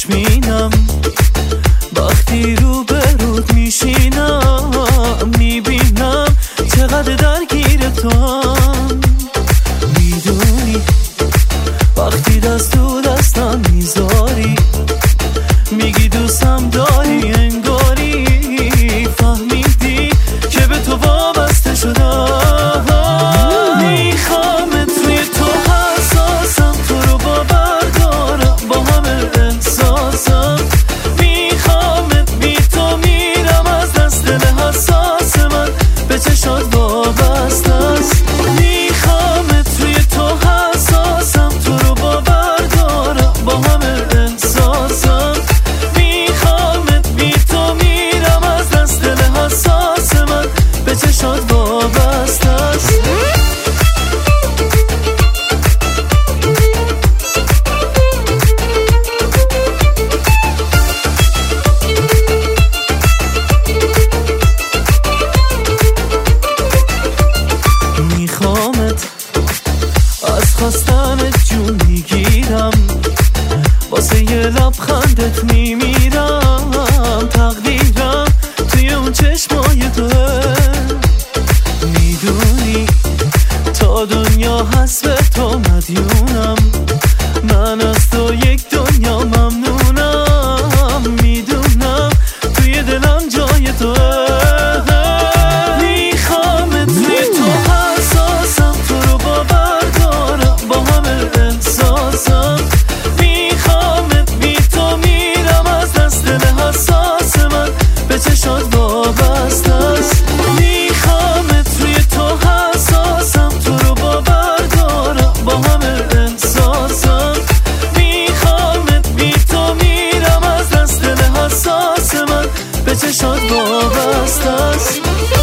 خوشبینم وقتی رو به رود میشینم، میبینم چقدر درگیر توام. میدونی وقتی دست تو دستم میذاری، میگی دوستم داری، انگاری فهمیدی که به تو وابسته شدم. میخوام توی تو حساسم، تو رو باور دارم با همه احساسم. میخوامت بی تو میرم از دست دل حساس من، به چشات وابسته است. میخوامت توی تو حساسم، تو رو باور دارم با همه احساسم. میخوامت بی تو میرم از دست دل حساس من، به چشات وابسته است. میخوامت از خواستنت جون میگیرم، واسه یه لبخندت میمیرم. تقدیرم توی اون چشمای توه، میدونی تا دنیا هست به تو مدیونم. من از تو یک دنیا ممنونم، میدونم توی دلم جای توه. میخوامت توی تو حساسم، تو رو باور دارم با همه احساسم. میخوامت بی تو میرم از دست دل حساس من، به چشات وابسته است. میخوامت توی تو حساسم، تو رو باور دارم با همه احساسم. میخوامت بی تو میرم از دست دل حساس من، به چشات وابسته است.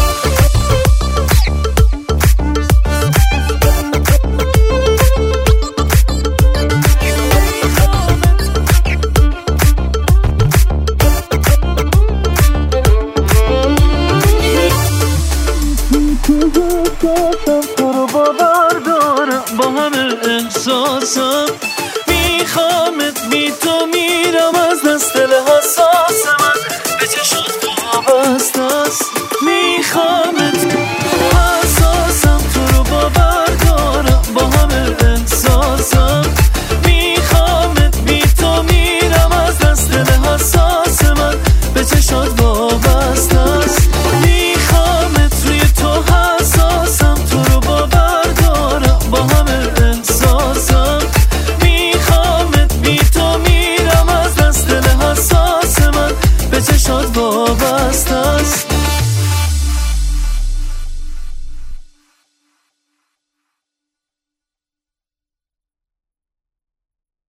تو رو باور دارم با همه احساسم. میخوامت بی تو میرم از دست دل حساس من، به چشات وابسته است. میخوامت حساسم، تو رو باور دارم با همه احساسم. میخوامت بی تو میرم از دست دل حساس من، به چشات